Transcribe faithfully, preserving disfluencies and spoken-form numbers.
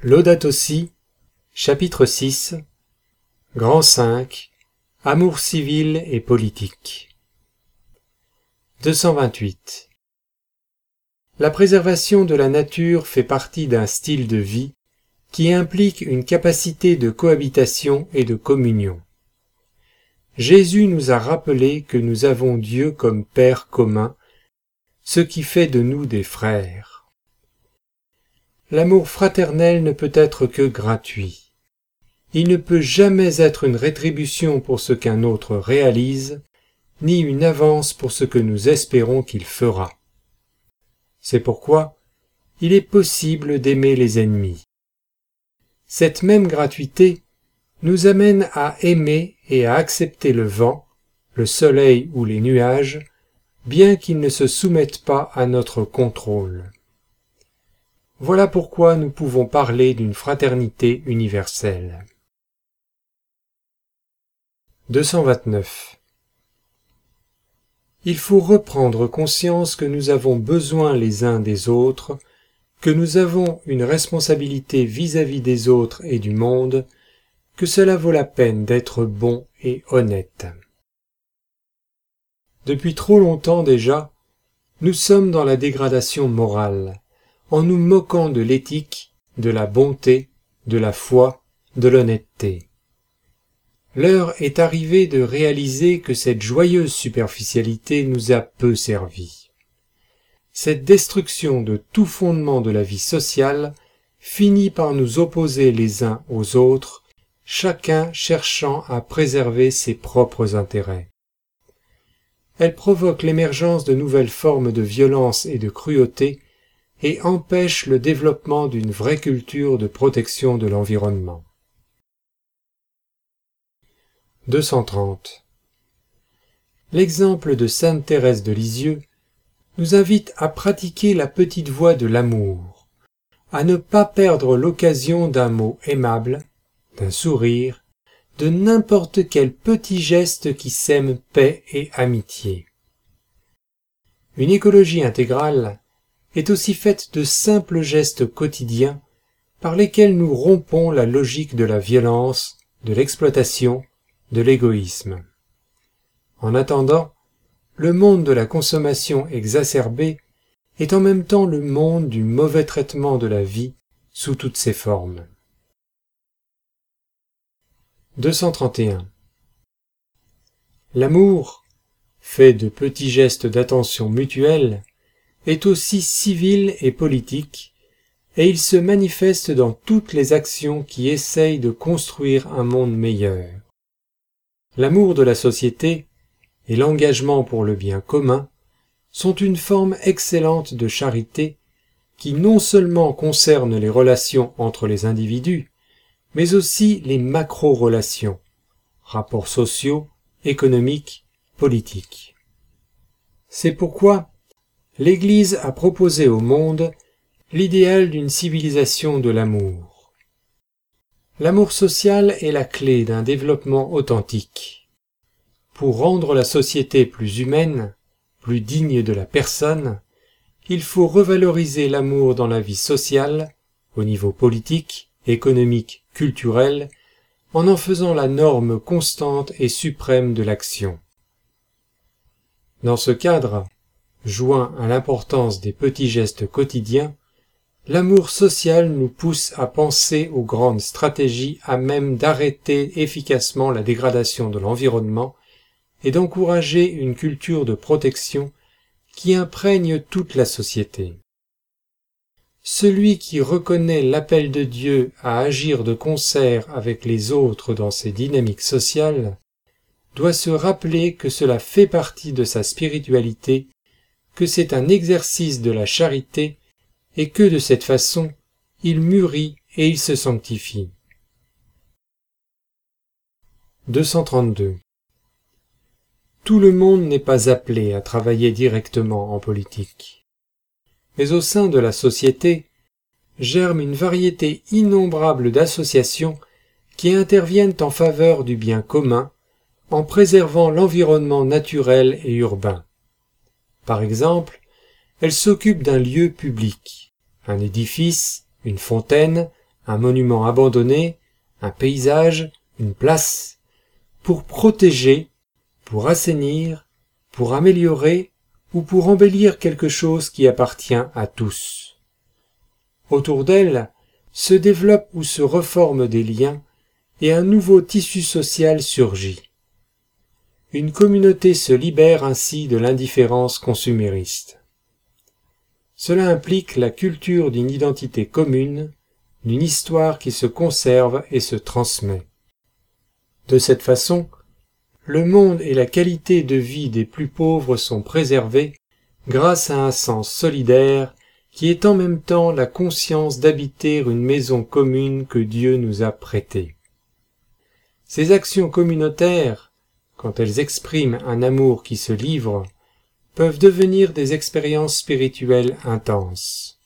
Laudato Si, chapitre six, Grand cinq, Amour civil et politique. deux cent vingt-huit. La préservation de la nature fait partie d'un style de vie qui implique une capacité de cohabitation et de communion. Jésus nous a rappelé que nous avons Dieu comme Père commun, ce qui fait de nous des frères. L'amour fraternel ne peut être que gratuit. Il ne peut jamais être une rétribution pour ce qu'un autre réalise, ni une avance pour ce que nous espérons qu'il fera. C'est pourquoi il est possible d'aimer les ennemis. Cette même gratuité nous amène à aimer et à accepter le vent, le soleil ou les nuages, bien qu'ils ne se soumettent pas à notre contrôle. Voilà pourquoi nous pouvons parler d'une fraternité universelle. deux cent vingt-neuf. Il faut reprendre conscience que nous avons besoin les uns des autres, que nous avons une responsabilité vis-à-vis des autres et du monde, que cela vaut la peine d'être bon et honnête. Depuis trop longtemps déjà, nous sommes dans la dégradation morale, en nous moquant de l'éthique, de la bonté, de la foi, de l'honnêteté. L'heure est arrivée de réaliser que cette joyeuse superficialité nous a peu servi. Cette destruction de tout fondement de la vie sociale finit par nous opposer les uns aux autres, chacun cherchant à préserver ses propres intérêts. Elle provoque l'émergence de nouvelles formes de violence et de cruauté et empêche le développement d'une vraie culture de protection de l'environnement. deux cent trente. L'exemple de sainte Thérèse de Lisieux nous invite à pratiquer la petite voie de l'amour, à ne pas perdre l'occasion d'un mot aimable, d'un sourire, de n'importe quel petit geste qui sème paix et amitié. Une écologie intégrale est aussi faite de simples gestes quotidiens par lesquels nous rompons la logique de la violence, de l'exploitation, de l'égoïsme. En attendant, le monde de la consommation exacerbée est en même temps le monde du mauvais traitement de la vie sous toutes ses formes. deux cent trente et un. L'amour, fait de petits gestes d'attention mutuelle, est aussi civil et politique, et il se manifeste dans toutes les actions qui essayent de construire un monde meilleur. L'amour de la société et l'engagement pour le bien commun sont une forme excellente de charité qui non seulement concerne les relations entre les individus, mais aussi les macro-relations, rapports sociaux, économiques, politiques. C'est pourquoi l'Église a proposé au monde l'idéal d'une civilisation de l'amour. L'amour social est la clé d'un développement authentique. Pour rendre la société plus humaine, plus digne de la personne, il faut revaloriser l'amour dans la vie sociale, au niveau politique, économique, culturel, en en faisant la norme constante et suprême de l'action. Dans ce cadre, joint à l'importance des petits gestes quotidiens, l'amour social nous pousse à penser aux grandes stratégies à même d'arrêter efficacement la dégradation de l'environnement et d'encourager une culture de protection qui imprègne toute la société. Celui qui reconnaît l'appel de Dieu à agir de concert avec les autres dans ces dynamiques sociales doit se rappeler que cela fait partie de sa spiritualité, que c'est un exercice de la charité et que de cette façon, il mûrit et il se sanctifie. deux cent trente-deux. Tout le monde n'est pas appelé à travailler directement en politique. Mais au sein de la société, germe une variété innombrable d'associations qui interviennent en faveur du bien commun, en préservant l'environnement naturel et urbain. Par exemple, elle s'occupe d'un lieu public, un édifice, une fontaine, un monument abandonné, un paysage, une place, pour protéger, pour assainir, pour améliorer ou pour embellir quelque chose qui appartient à tous. Autour d'elle se développent ou se reforment des liens et un nouveau tissu social surgit. Une communauté se libère ainsi de l'indifférence consumériste. Cela implique la culture d'une identité commune, d'une histoire qui se conserve et se transmet. De cette façon, le monde et la qualité de vie des plus pauvres sont préservés grâce à un sens solidaire qui est en même temps la conscience d'habiter une maison commune que Dieu nous a prêtée. Ces actions communautaires, quand elles expriment un amour qui se livre, peuvent devenir des expériences spirituelles intenses.